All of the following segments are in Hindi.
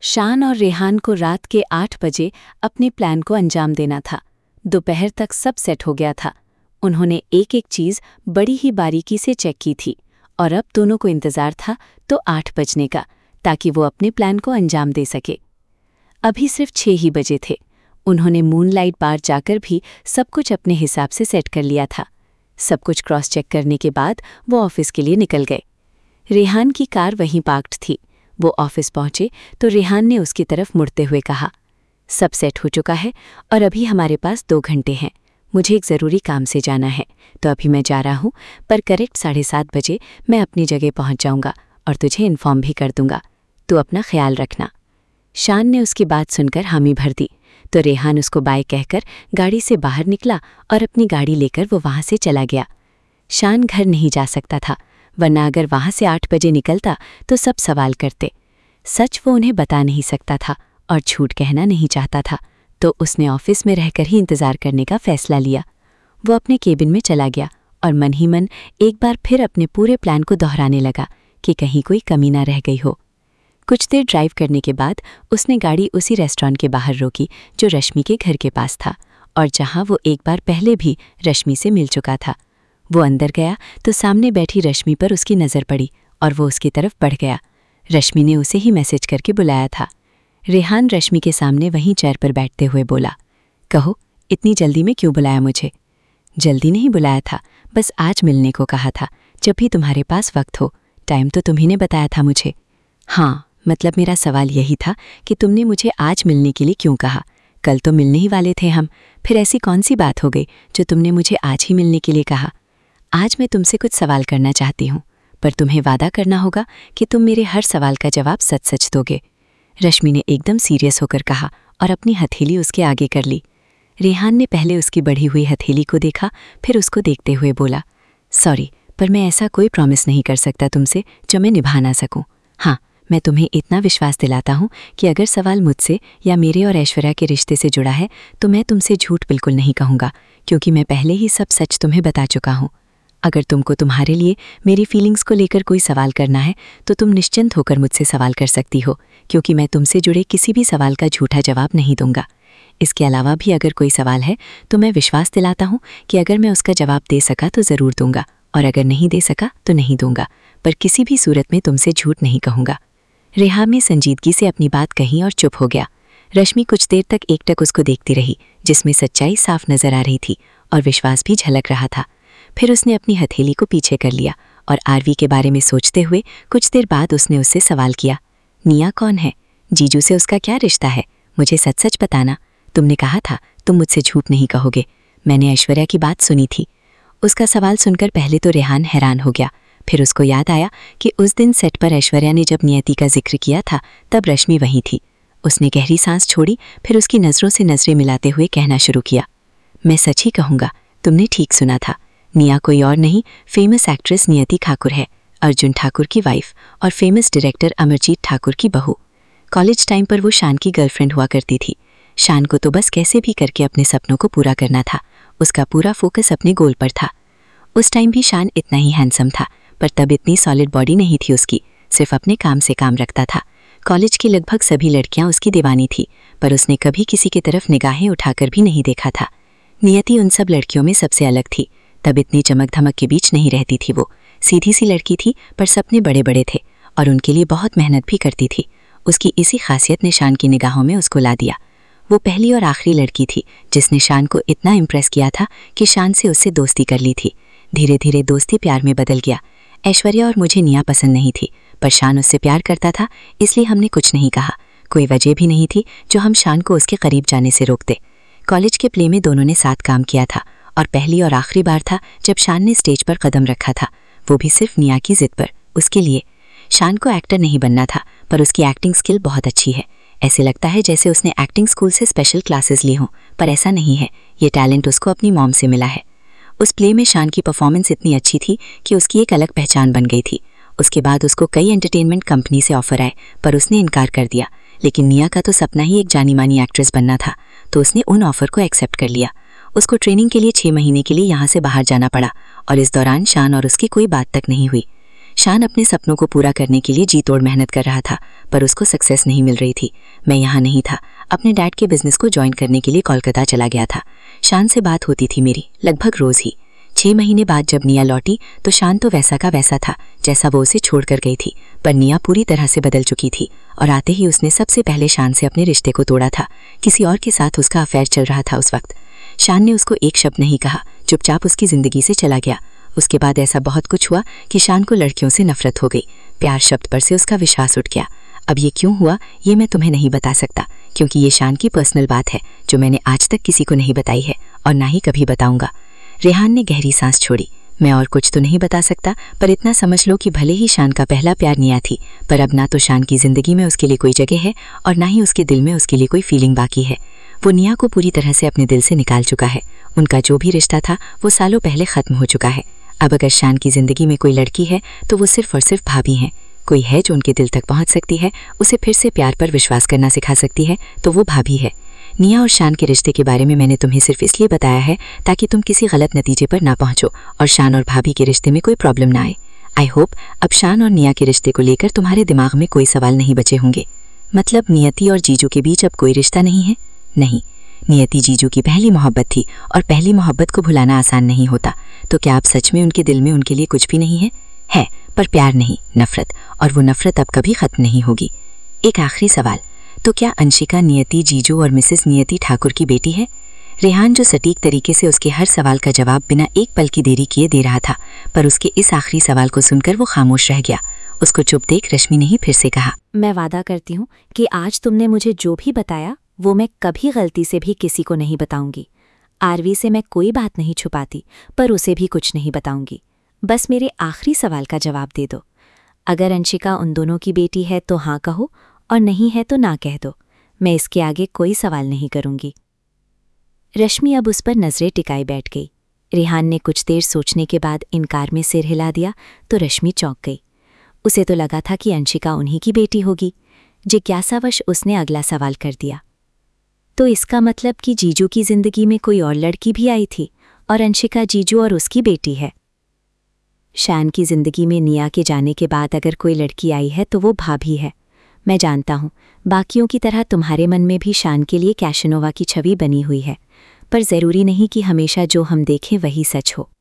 शान और रेहान को रात के 8 बजे अपने प्लान को अंजाम देना था। दोपहर तक सब सेट हो गया था। उन्होंने एक एक चीज़ बड़ी ही बारीकी से चेक की थी और अब दोनों को इंतज़ार था तो 8 बजने का, ताकि वो अपने प्लान को अंजाम दे सके। अभी सिर्फ 6 ही बजे थे। उन्होंने मूनलाइट बार जाकर भी सब कुछ अपने हिसाब से सेट कर लिया था। सब कुछ क्रॉस चेक करने के बाद वो ऑफिस के लिए निकल गए। रेहान की कार वहीं पार्क्ड थी। वो ऑफिस पहुंचे तो रेहान ने उसकी तरफ मुड़ते हुए कहा, सब सेट हो चुका है और अभी हमारे पास 2 घंटे हैं। मुझे एक ज़रूरी काम से जाना है तो अभी मैं जा रहा हूँ, पर करेक्ट 7:30 बजे मैं अपनी जगह पहुँच जाऊँगा और तुझे इन्फॉर्म भी कर दूँगा। तू अपना ख्याल रखना। शान ने उसकी बात सुनकर हामी भर दी तो रेहान उसको बाय कहकर गाड़ी से बाहर निकला और अपनी गाड़ी लेकर वो वहाँ से चला गया। शान घर नहीं जा सकता था, वरना अगर वहाँ से 8 बजे निकलता तो सब सवाल करते। सच वो उन्हें बता नहीं सकता था और झूठ कहना नहीं चाहता था, तो उसने ऑफिस में रहकर ही इंतज़ार करने का फ़ैसला लिया। वो अपने केबिन में चला गया और मन ही मन एक बार फिर अपने पूरे प्लान को दोहराने लगा कि कहीं कोई कमी ना रह गई हो। कुछ देर ड्राइव करने के बाद उसने गाड़ी उसी रेस्टोरेंट के बाहर रोकी जो रश्मि के घर के पास था और जहाँ वो एक बार पहले भी रश्मि से मिल चुका था। वो अंदर गया तो सामने बैठी रश्मि पर उसकी नज़र पड़ी और वो उसकी तरफ बढ़ गया। रश्मि ने उसे ही मैसेज करके बुलाया था। रेहान रश्मि के सामने वहीं चेयर पर बैठते हुए बोला, कहो, इतनी जल्दी में क्यों बुलाया मुझे? जल्दी नहीं बुलाया था, बस आज मिलने को कहा था, जब भी तुम्हारे पास वक्त हो। टाइम तो तुम्ही ने बताया था मुझे। हाँ, मतलब मेरा सवाल यही था कि तुमने मुझे आज मिलने के लिए क्यों कहा? कल तो मिलने ही वाले थे हम, फिर ऐसी कौन सी बात हो गई जो तुमने मुझे आज ही मिलने के लिए कहा? आज मैं तुमसे कुछ सवाल करना चाहती हूँ, पर तुम्हें वादा करना होगा कि तुम मेरे हर सवाल का जवाब सच सच दोगे। रश्मि ने एकदम सीरियस होकर कहा और अपनी हथेली उसके आगे कर ली। रेहान ने पहले उसकी बढ़ी हुई हथेली को देखा, फिर उसको देखते हुए बोला, सॉरी, पर मैं ऐसा कोई प्रॉमिस नहीं कर सकता तुमसे जो मैं निभा ना सकूं। हाँ, मैं तुम्हें इतना विश्वास दिलाता हूँ कि अगर सवाल मुझसे या मेरे और ऐश्वर्या के रिश्ते से जुड़ा है तो मैं तुमसे झूठ बिल्कुल नहीं कहूँगा, क्योंकि मैं पहले ही सब सच तुम्हें बता चुका हूँ। अगर तुमको तुम्हारे लिए मेरी फीलिंग्स को लेकर कोई सवाल करना है तो तुम निश्चिंत होकर मुझसे सवाल कर सकती हो, क्योंकि मैं तुमसे जुड़े किसी भी सवाल का झूठा जवाब नहीं दूंगा। इसके अलावा भी अगर कोई सवाल है तो मैं विश्वास दिलाता हूँ कि अगर मैं उसका जवाब दे सका तो ज़रूर दूंगा, और अगर नहीं दे सका तो नहीं दूंगा, पर किसी भी सूरत में तुमसे झूठ नहीं कहूँगा। रेहान ने संजीदगी से अपनी बात कही और चुप हो गया। रश्मि कुछ देर तक एकटक उसको देखती रही, जिसमें सच्चाई साफ नजर आ रही थी और विश्वास भी झलक रहा था। फिर उसने अपनी हथेली को पीछे कर लिया और आरवी के बारे में सोचते हुए कुछ देर बाद उसने उससे सवाल किया, निया कौन है? जीजू से उसका क्या रिश्ता है? मुझे सच सच बताना। तुमने कहा था तुम मुझसे झूठ नहीं कहोगे। मैंने ऐश्वर्या की बात सुनी थी। उसका सवाल सुनकर पहले तो रेहान हैरान हो गया, फिर उसको याद आया कि उस दिन सेट पर ऐश्वर्या ने जब नियति का जिक्र किया था तब रश्मि वहीं थी। उसने गहरी सांस छोड़ी, फिर उसकी नज़रों से नज़रें मिलाते हुए कहना शुरू किया, मैं सच ही कहूँगा, तुमने ठीक सुना था। निया कोई और नहीं, फेमस एक्ट्रेस नियति ठाकुर है, अर्जुन ठाकुर की वाइफ और फेमस डायरेक्टर अमरजीत ठाकुर की बहू। कॉलेज टाइम पर वो शान की गर्लफ्रेंड हुआ करती थी। शान को तो बस कैसे भी करके अपने सपनों को पूरा करना था। उसका पूरा फोकस अपने गोल पर था। उस टाइम भी शान इतना ही हैंडसम था, पर तब इतनी सॉलिड बॉडी नहीं थी उसकी, सिर्फ अपने काम से काम रखता था। कॉलेज की लगभग सभी लड़कियां उसकी दीवानी थी, पर उसने कभी किसी की तरफ निगाहें उठाकर भी नहीं देखा था। नियति उन सब लड़कियों में सबसे अलग थी। तब इतनी चमक धमक के बीच नहीं रहती थी वो। सीधी सी लड़की थी, पर सपने बड़े बड़े थे और उनके लिए बहुत मेहनत भी करती थी। उसकी इसी खासियत ने शान की निगाहों में उसको ला दिया। वो पहली और आखिरी लड़की थी जिसने शान को इतना इम्प्रेस किया था कि शान से उससे दोस्ती कर ली थी। धीरे धीरे दोस्ती प्यार में बदल गया। ऐश्वर्या और मुझे निया पसंद नहीं थी, पर शान उससे प्यार करता था, इसलिए हमने कुछ नहीं कहा। कोई वजह भी नहीं थी जो हम शान को उसके करीब जाने से रोकते। कॉलेज के प्ले में दोनों ने साथ काम किया था और पहली और आखिरी बार था जब शान ने स्टेज पर कदम रखा था, वो भी सिर्फ निया की जिद पर। उसके लिए शान को एक्टर नहीं बनना था, पर उसकी एक्टिंग स्किल बहुत अच्छी है। ऐसे लगता है जैसे उसने एक्टिंग स्कूल से स्पेशल क्लासेस ली हों, पर ऐसा नहीं है। ये टैलेंट उसको अपनी मॉम से मिला है। उस प्ले में शान की परफॉर्मेंस इतनी अच्छी थी कि उसकी एक अलग पहचान बन गई थी। उसके बाद उसको कई एंटरटेनमेंट कंपनी से ऑफर आए, पर उसने इनकार कर दिया। लेकिन निया का तो सपना ही एक जानी मानी एक्ट्रेस बनना था, तो उसने उन ऑफर को एक्सेप्ट कर लिया। उसको ट्रेनिंग के लिए 6 महीने के लिए यहाँ से बाहर जाना पड़ा और इस दौरान शान और उसकी कोई बात तक नहीं हुई। शान अपने सपनों को पूरा करने के लिए जी तोड़ मेहनत कर रहा था, पर उसको सक्सेस नहीं मिल रही थी। मैं यहाँ नहीं था, अपने डैड के बिजनेस को ज्वाइन करने के लिए कोलकाता चला गया था। शान से बात होती थी मेरी, लगभग रोज ही। 6 महीने बाद जब निया लौटी तो शान तो वैसा का वैसा था जैसा वो उसे छोड़कर गई थी, पर निया पूरी तरह से बदल चुकी थी और आते ही उसने सबसे पहले शान से अपने रिश्ते को तोड़ा था। किसी और के साथ उसका अफेयर चल रहा था उस वक्त। शान ने उसको एक शब्द नहीं कहा, चुपचाप उसकी जिंदगी से चला गया। उसके बाद ऐसा बहुत कुछ हुआ कि शान को लड़कियों से नफरत हो गई। प्यार शब्द पर से उसका विश्वास उठ गया। अब ये क्यों हुआ ये मैं तुम्हें नहीं बता सकता, क्योंकि ये शान की पर्सनल बात है जो मैंने आज तक किसी को नहीं बताई है और ना ही कभी बताऊंगा। रेहान ने गहरी सांस छोड़ी। मैं और कुछ तो नहीं बता सकता, पर इतना समझ लो कि भले ही शान का पहला प्यार निया थी, पर अब ना तो शान की जिंदगी में उसके लिए कोई जगह है और ना ही उसके दिल में उसके लिए कोई फीलिंग बाकी है। वो निया को पूरी तरह से अपने दिल से निकाल चुका है। उनका जो भी रिश्ता था वो सालों पहले खत्म हो चुका है। अब अगर शान की जिंदगी में कोई लड़की है तो वो सिर्फ और सिर्फ भाभी हैं। कोई है जो उनके दिल तक पहुंच सकती है, उसे फिर से प्यार पर विश्वास करना सिखा सकती है, तो वो भाभी है। निया और शान के रिश्ते के बारे में मैंने तुम्हें सिर्फ इसलिए बताया है ताकि तुम किसी गलत नतीजे पर ना पहुंचो और शान और भाभी के रिश्ते में कोई प्रॉब्लम ना आए। आई होप अब शान और निया के रिश्ते को लेकर तुम्हारे दिमाग में कोई सवाल नहीं बचे होंगे। मतलब नियति और जीजू के बीच अब कोई रिश्ता नहीं है? नहीं, नियति जीजू की पहली मोहब्बत थी और पहली मोहब्बत को भुलाना आसान नहीं होता। तो क्या आप सच में उनके दिल में उनके लिए कुछ भी नहीं है? है, पर प्यार नहीं, नफरत, और वो नफरत अब कभी खत्म नहीं होगी। एक आखिरी सवाल, तो क्या अंशिका नियति जीजू और मिसेस नियति ठाकुर की बेटी है? रेहान जो सटीक तरीके से उसके हर सवाल का जवाब बिना एक पल की देरी किए दे रहा था, पर उसके इस आखिरी सवाल को सुनकर वो खामोश रह गया। उसको चुप देख रश्मि ने ही फिर से कहा, मैं वादा करती हूँ कि आज तुमने मुझे जो भी बताया वो मैं कभी गलती से भी किसी को नहीं बताऊंगी। आरवी से मैं कोई बात नहीं छुपाती, पर उसे भी कुछ नहीं बताऊंगी। बस मेरे आखिरी सवाल का जवाब दे दो। अगर अंशिका उन दोनों की बेटी है तो हाँ कहो, और नहीं है तो ना कह दो। मैं इसके आगे कोई सवाल नहीं करूंगी। रश्मि अब उस पर नजरें टिकाए बैठ गई। रेहान ने कुछ देर सोचने के बाद इनकार में सिर हिला दिया तो रश्मि चौंक गई। उसे तो लगा था कि अंशिका उन्हीं की बेटी होगी। जिज्ञासावश उसने अगला सवाल कर दिया, तो इसका मतलब कि जीजू की जिंदगी में कोई और लड़की भी आई थी और अंशिका जीजू और उसकी बेटी है? शान की जिंदगी में निया के जाने के बाद अगर कोई लड़की आई है तो वो भाभी है। मैं जानता हूँ बाकियों की तरह तुम्हारे मन में भी शान के लिए कैशनोवा की छवि बनी हुई है, पर ज़रूरी नहीं कि हमेशा जो हम देखें वही सच हो।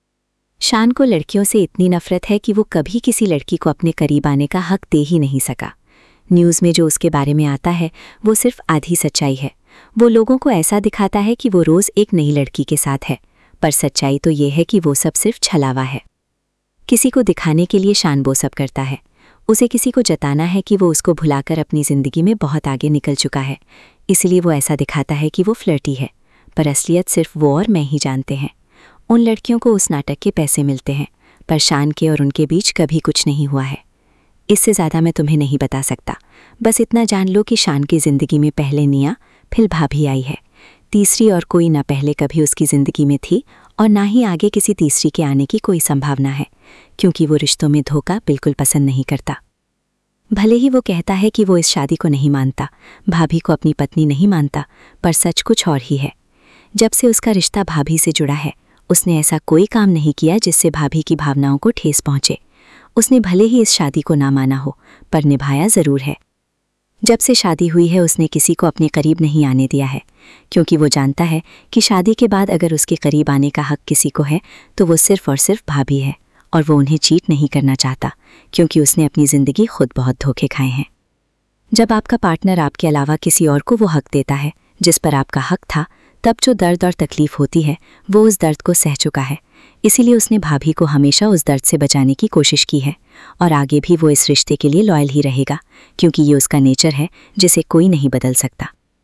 शान को लड़कियों से इतनी नफरत है कि वो कभी किसी लड़की को अपने करीब आने का हक दे ही नहीं सका। न्यूज़ में जो उसके बारे में आता है वो सिर्फ आधी सच्चाई है। वो लोगों को ऐसा दिखाता है कि वो रोज़ एक नई लड़की के साथ है, पर सच्चाई तो ये है कि वो सब सिर्फ छलावा है। किसी को दिखाने के लिए शान वो सब करता है। उसे किसी को जताना है कि वो उसको भुलाकर अपनी ज़िंदगी में बहुत आगे निकल चुका है, इसलिए वो ऐसा दिखाता है कि वो फ्लर्टी है, पर असलियत सिर्फ वो और मैं ही जानते हैं। उन लड़कियों को उस नाटक के पैसे मिलते हैं, पर शान के और उनके बीच कभी कुछ नहीं हुआ है। इससे ज़्यादा मैं तुम्हें नहीं बता सकता। बस इतना जान लो कि शान की ज़िंदगी में पहले निया, फिर भाभी आई है। तीसरी और कोई ना पहले कभी उसकी ज़िंदगी में थी और ना ही आगे किसी तीसरी के आने की कोई संभावना है, क्योंकि वो रिश्तों में धोखा बिल्कुल पसंद नहीं करता। भले ही वो कहता है कि वो इस शादी को नहीं मानता, भाभी को अपनी पत्नी नहीं मानता, पर सच कुछ और ही है। जब से उसका रिश्ता भाभी से जुड़ा है, उसने ऐसा कोई काम नहीं किया जिससे भाभी की भावनाओं को ठेस पहुंचे। उसने भले ही इस शादी को ना माना हो, पर निभाया ज़रूर है। जब से शादी हुई है उसने किसी को अपने करीब नहीं आने दिया है, क्योंकि वो जानता है कि शादी के बाद अगर उसके करीब आने का हक किसी को है तो वो सिर्फ और सिर्फ भाभी है, और वो उन्हें चीट नहीं करना चाहता, क्योंकि उसने अपनी ज़िंदगी खुद बहुत धोखे खाए हैं। जब आपका पार्टनर आपके अलावा किसी और को वो हक देता है जिस पर आपका हक था, तब जो दर्द और तकलीफ होती है वो उस दर्द को सह चुका है। इसीलिए उसने भाभी को हमेशा उस दर्द से बचाने की कोशिश की है, और आगे भी वो इस रिश्ते के लिए लॉयल ही रहेगा, क्योंकि ये उसका नेचर है जिसे कोई नहीं बदल सकता।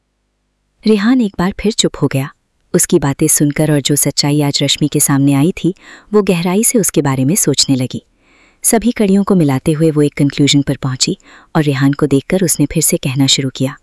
रेहान एक बार फिर चुप हो गया। उसकी बातें सुनकर और जो सच्चाई आज रश्मि के सामने आई थी, वो गहराई से उसके बारे में सोचने लगी। सभी कड़ियों को मिलाते हुए वो एक कंक्लूजन पर पहुंची, और रेहान को देखकर उसने फिर से कहना शुरू किया,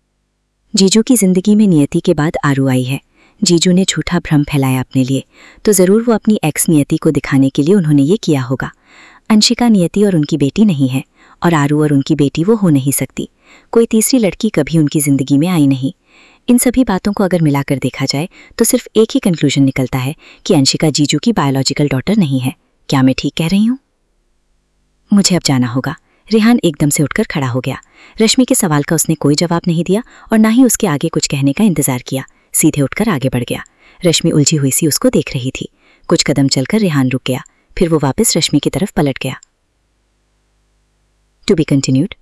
जीजू की जिंदगी में नियति के बाद आरू आई है। जीजू ने झूठा भ्रम फैलाया अपने लिए, तो ज़रूर वो अपनी एक्स नियति को दिखाने के लिए उन्होंने ये किया होगा। अंशिका नियति और उनकी बेटी नहीं है, और आरू और उनकी बेटी वो हो नहीं सकती। कोई तीसरी लड़की कभी उनकी ज़िंदगी में आई नहीं। इन सभी बातों को अगर मिलाकर देखा जाए तो सिर्फ एक ही कंक्लूजन निकलता है कि अंशिका जीजू की बायोलॉजिकल डॉटर नहीं है। क्या मैं ठीक कह रही हूँ? मुझे अब जाना होगा। रेहान एकदम से उठकर खड़ा हो गया। रश्मि के सवाल का उसने कोई जवाब नहीं दिया और ना ही उसके आगे कुछ कहने का इंतजार किया। सीधे उठकर आगे बढ़ गया। रश्मि उलझी हुई सी उसको देख रही थी। कुछ कदम चलकर रेहान रुक गया, फिर वो वापस रश्मि की तरफ पलट गया। To be continued.